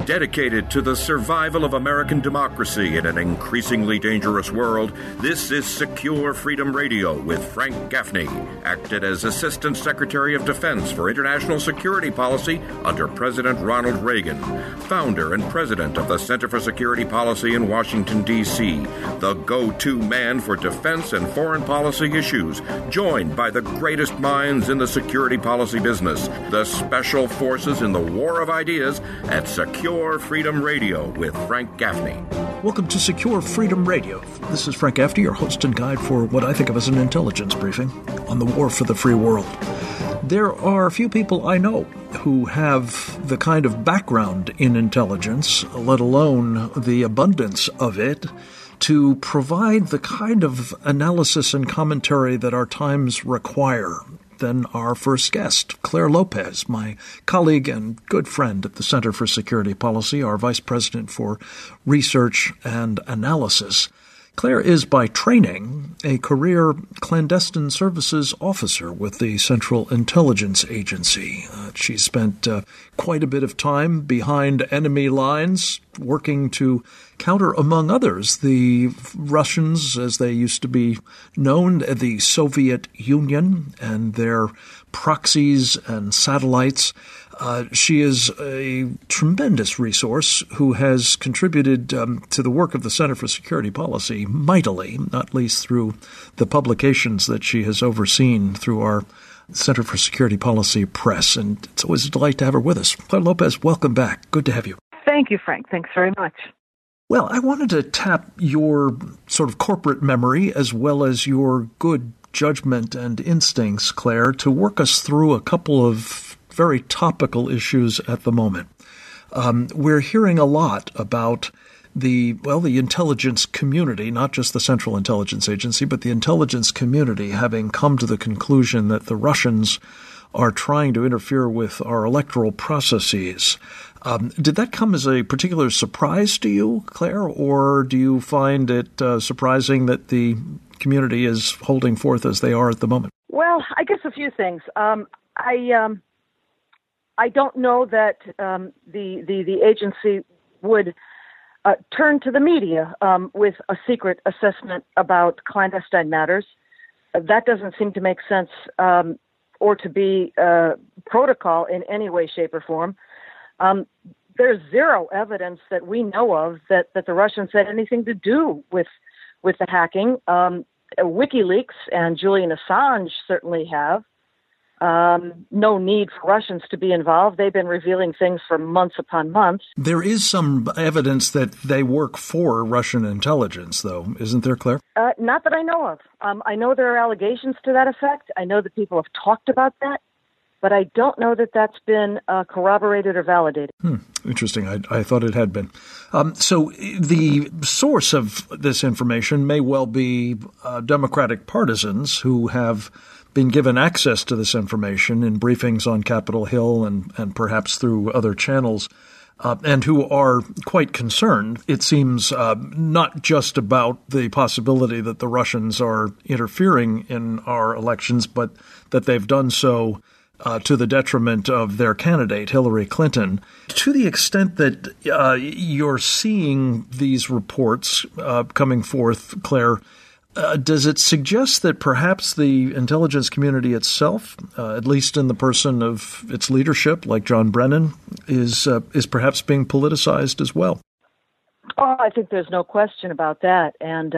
Dedicated to the survival of American democracy in an increasingly dangerous world, this is Secure Freedom Radio with Frank Gaffney, acted as Assistant Secretary of Defense for International Security Policy under President Ronald Reagan, founder and president of the Center for Security Policy in Washington, D.C., the go-to man for defense and foreign policy issues, joined by the greatest minds in the security policy business, the special forces in the war of ideas at Secure Freedom Radio with Frank Gaffney. Welcome to Secure Freedom Radio. This is Frank Gaffney, your host and guide for what I think of as an intelligence briefing on the war for the free world. There are a few people I know who have the kind of background in intelligence, let alone the abundance of it, to provide the kind of analysis and commentary that our times require than our first guest, Clare Lopez, my colleague and good friend at the Center for Security Policy, our Vice President for Research and Analysis. Clare is, by training, a career clandestine services officer with the Central Intelligence Agency. She spent quite a bit of time behind enemy lines, working to counter, among others, the Russians, as they used to be known, the Soviet Union, and their proxies and satellites. She is a tremendous resource who has contributed to the work of the Center for Security Policy mightily, not least through the publications that she has overseen through our Center for Security Policy Press. And it's always a delight to have her with us. Clare Lopez, welcome back. Good to have you. Thank you, Frank. Thanks very much. Well, I wanted to tap your sort of corporate memory as well as your good judgment and instincts, Clare, to work us through a couple of very topical issues at the moment. We're hearing a lot about the intelligence community, not just the Central Intelligence Agency, but the intelligence community having come to the conclusion that the Russians are trying to interfere with our electoral processes. Did that come as a particular surprise to you, Clare, or do you find it surprising that the community is holding forth as they are at the moment? Well, I guess a few things. I don't know that the agency would turn to the media with a secret assessment about clandestine matters. That doesn't seem to make sense or to be protocol in any way, shape, or form. There's zero evidence that we know of that the Russians had anything to do with the hacking. WikiLeaks and Julian Assange certainly have. No need for Russians to be involved. They've been revealing things for months upon months. There is some evidence that they work for Russian intelligence, though, isn't there, Clare? Not that I know of. I know there are allegations to that effect. I know that people have talked about that, but I don't know that that's been corroborated or validated. Interesting. I thought it had been. So the source of this information may well be Democratic partisans who have been given access to this information in briefings on Capitol Hill and perhaps through other channels, and who are quite concerned, it seems, not just about the possibility that the Russians are interfering in our elections, but that they've done so to the detriment of their candidate, Hillary Clinton. To the extent that you're seeing these reports coming forth, Clare, does it suggest that perhaps the intelligence community itself, at least in the person of its leadership, like John Brennan, is perhaps being politicized as well? Oh, I think there's no question about that. And,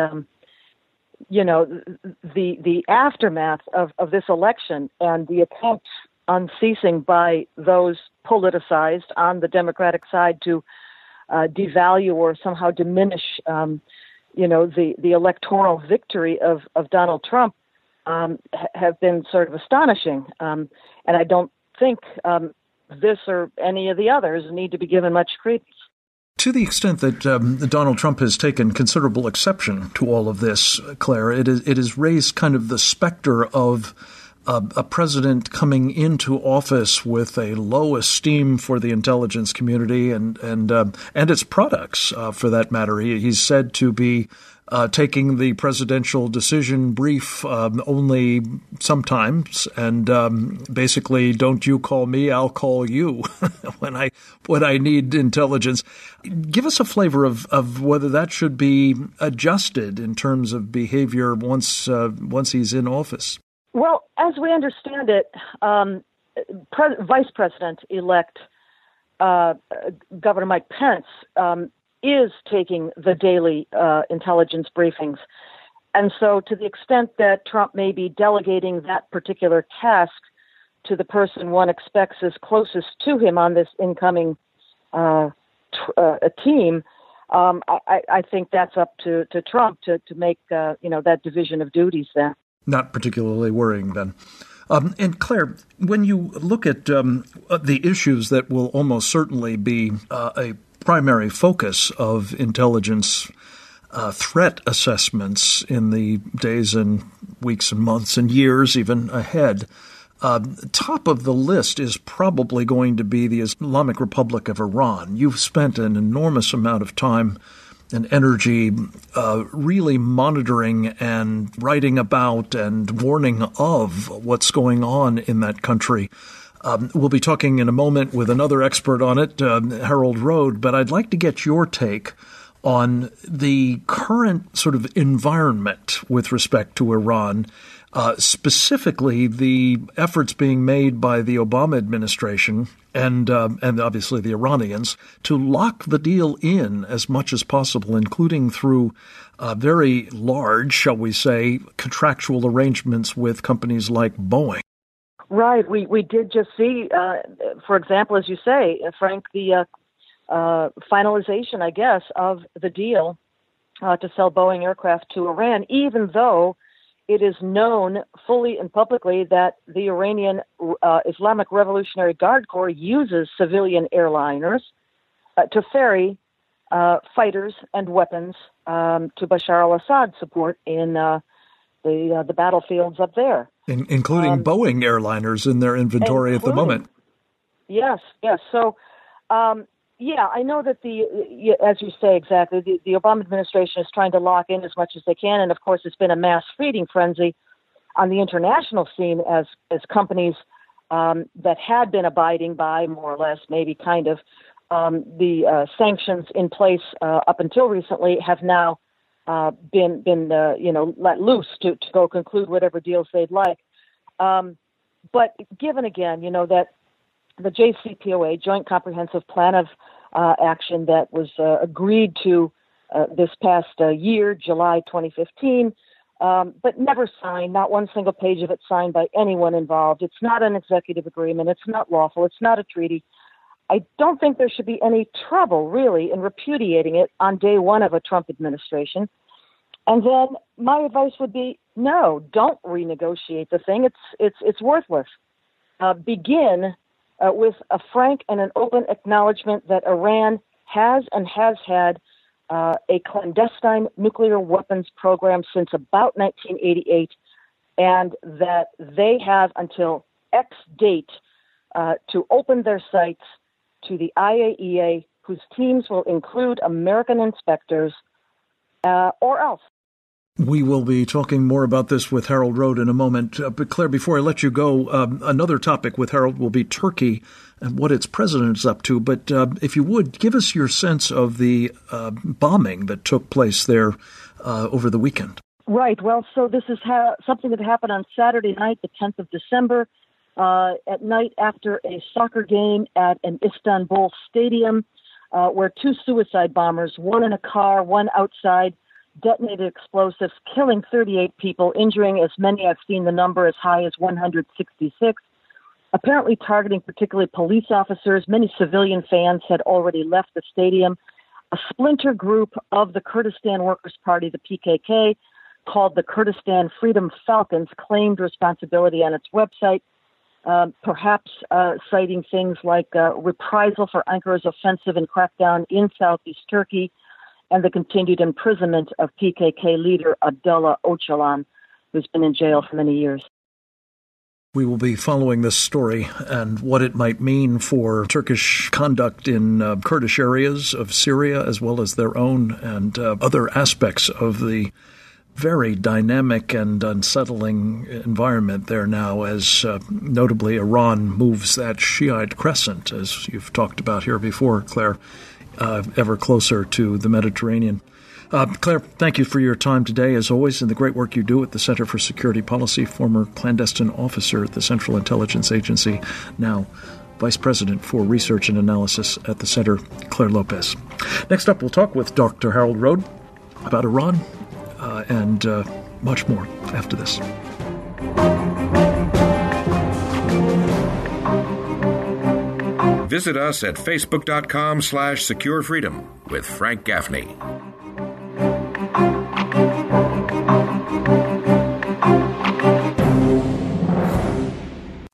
the aftermath of this election and the attempts unceasing by those politicized on the Democratic side to devalue or somehow diminish the electoral victory of Donald Trump have been sort of astonishing. And I don't think this or any of the others need to be given much credence. To the extent that Donald Trump has taken considerable exception to all of this, Clare, it has raised kind of the specter of a president coming into office with a low esteem for the intelligence community and its products, for that matter. He's said to be taking the presidential decision brief only sometimes, and basically, don't you call me, I'll call you when I need intelligence. Give us a flavor of whether that should be adjusted in terms of behavior once he's in office. Well, as we understand it, Vice President-elect Governor Mike Pence is taking the daily intelligence briefings. And so to the extent that Trump may be delegating that particular task to the person one expects is closest to him on this incoming team, I think that's up to Trump to make that division of duties then. Not particularly worrying, then. And Claire, when you look at the issues that will almost certainly be a primary focus of intelligence threat assessments in the days and weeks and months and years even ahead, top of the list is probably going to be the Islamic Republic of Iran. You've spent an enormous amount of time and energy really monitoring and writing about and warning of what's going on in that country. We'll be talking in a moment with another expert on it, Harold Rode, but I'd like to get your take on the current sort of environment with respect to Iran, specifically the efforts being made by the Obama administration and obviously the Iranians to lock the deal in as much as possible, including through very large, shall we say, contractual arrangements with companies like Boeing. Right. We did just see, for example, as you say, Frank, the finalization, I guess, of the deal to sell Boeing aircraft to Iran, even though it is known fully and publicly that the Iranian Islamic Revolutionary Guard Corps uses civilian airliners to ferry fighters and weapons to Bashar al-Assad support in the battlefields up there. Including Boeing airliners in their inventory at the moment. Yes. So, I know that as you say exactly, the Obama administration is trying to lock in as much as they can. And of course, it's been a mass feeding frenzy on the international scene as companies that had been abiding by more or less, maybe kind of, the sanctions in place up until recently have now been let loose to go conclude whatever deals they'd like. But given again, that the JCPOA, Joint Comprehensive Plan of Action, that was agreed to this past year, July 2015, but never signed, not one single page of it signed by anyone involved. It's not an executive agreement. It's not lawful. It's not a treaty. I don't think there should be any trouble, really, in repudiating it on day one of a Trump administration. And then my advice would be, no, don't renegotiate the thing. It's worthless. Begin with a frank and an open acknowledgement that Iran has and has had a clandestine nuclear weapons program since about 1988, and that they have until X date to open their sites to the IAEA, whose teams will include American inspectors, or else. We will be talking more about this with Harold Rode in a moment. But Claire, before I let you go, another topic with Harold will be Turkey and what its president is up to. But if you would, give us your sense of the bombing that took place there over the weekend. Right. Well, so this is something that happened on Saturday night, the 10th of December, at night after a soccer game at an Istanbul stadium, where two suicide bombers, one in a car, one outside, detonated explosives, killing 38 people, injuring as many, I've seen the number as high as 166, apparently targeting particularly police officers. Many civilian fans had already left the stadium. A splinter group of the Kurdistan Workers' Party, the PKK, called the Kurdistan Freedom Falcons, claimed responsibility on its website, perhaps citing things like reprisal for Ankara's offensive and crackdown in southeast Turkey, and the continued imprisonment of PKK leader Abdullah Öcalan, who's been in jail for many years. We will be following this story and what it might mean for Turkish conduct in Kurdish areas of Syria, as well as their own and other aspects of the very dynamic and unsettling environment there now, as notably Iran moves that Shiite crescent, as you've talked about here before, Claire, ever closer to the Mediterranean. Claire, thank you for your time today, as always, and the great work you do at the Center for Security Policy, former clandestine officer at the Central Intelligence Agency, now Vice President for Research and Analysis at the Center, Claire Lopez. Next up, we'll talk with Dr. Harold Rohde about Iran and much more after this. Visit us at facebook.com/securefreedom with Frank Gaffney.